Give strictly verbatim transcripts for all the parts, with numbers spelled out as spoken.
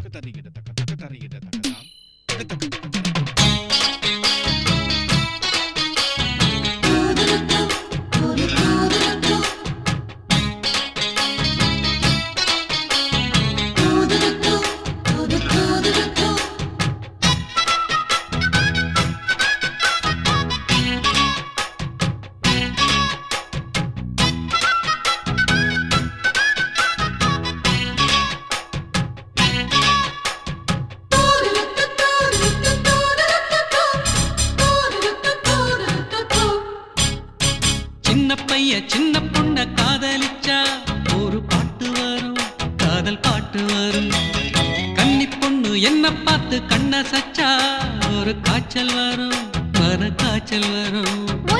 தரிகிட தக்க தக்க தரிகிட தக்கதாம் தக்க தக்க சின்ன பொண்ண காதலிச்சா ஒரு பாட்டு வரும், காதல் பாட்டு வரும். கன்னி பொண்ணு என்ன பார்த்து கண்ண சச்சா ஒரு காய்ச்சல் வரும், மன காய்ச்சல் வரும்.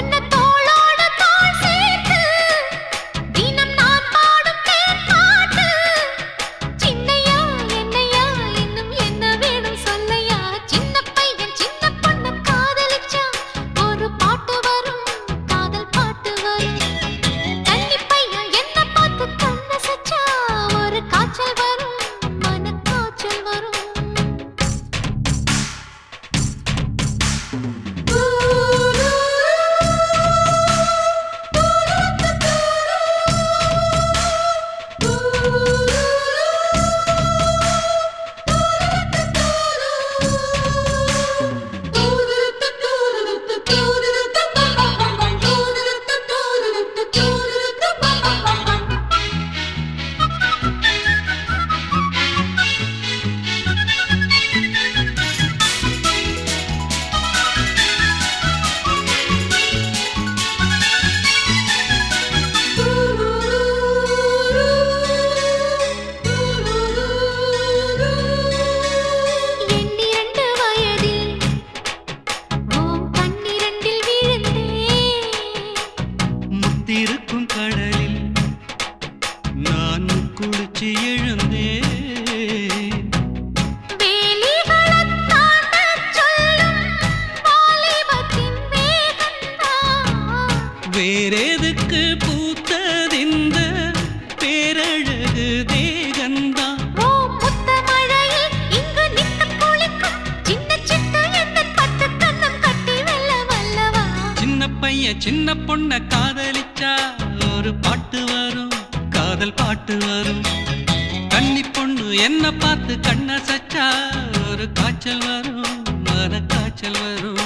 இருக்கும் கடலில் நான் குளிச்சு எழுந்தேன். வேறெதுக்கு பூத்ததிந்த பேரழகு தேகந்தான். சின்ன பையன் சின்ன பொண்ண காதலிச்சா ஒரு பாட்டு வரும், காதல் பாட்டு வரும். கன்னி பொண்ணு என்ன பார்த்து கண்ண சச்சா ஒரு காய்ச்சல் வரும், மன காய்ச்சல் வரும்.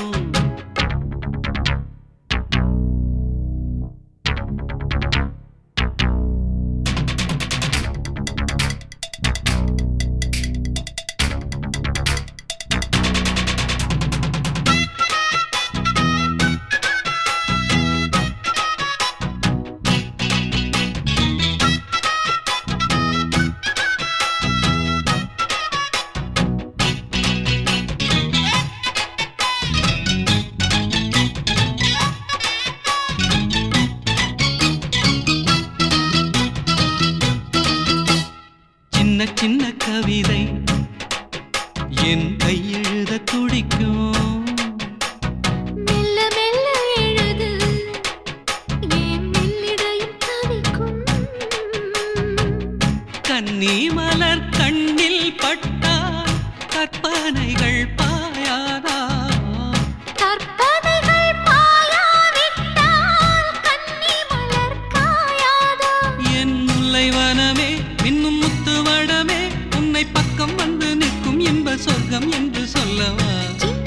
சின்ன சின்ன கவிதை என் கையெழுத துடிக்கும். மெல்ல மெல்ல எழுது என் மெல்லிடையும் தவிக்கும். கன்னி மலர் கண்ணில் பட்டால் கற்பனைகள் பாயாதா? கற்பனைகள் பாயாவிட்டால் கன்னி மலர் காயாதா? என் முல்லை வனமே மின்னும் முத்து வடமே உன்னை பக்கம் வந்து நிற்கும் இன்ப சொர்க்கம் என்று சொல்லவா?